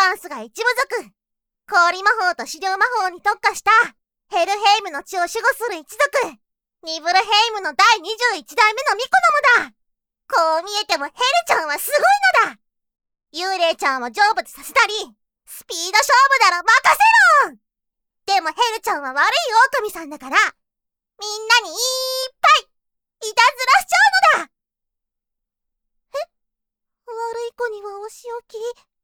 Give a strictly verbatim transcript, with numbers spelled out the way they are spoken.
ダンスが一部族、氷魔法と狩猟魔法に特化したヘルヘイムの血を守護する一族、ニブルヘイムのだいにじゅういちだいめの巫女どもだ。こう見えてもヘルちゃんはすごいのだ。幽霊ちゃんを成仏させたり、スピード勝負なら任せろ。でもヘルちゃんは悪い狼さんだから、みんなにいっぱいいたずらしちゃうのだ。え、悪い子にはお仕置き。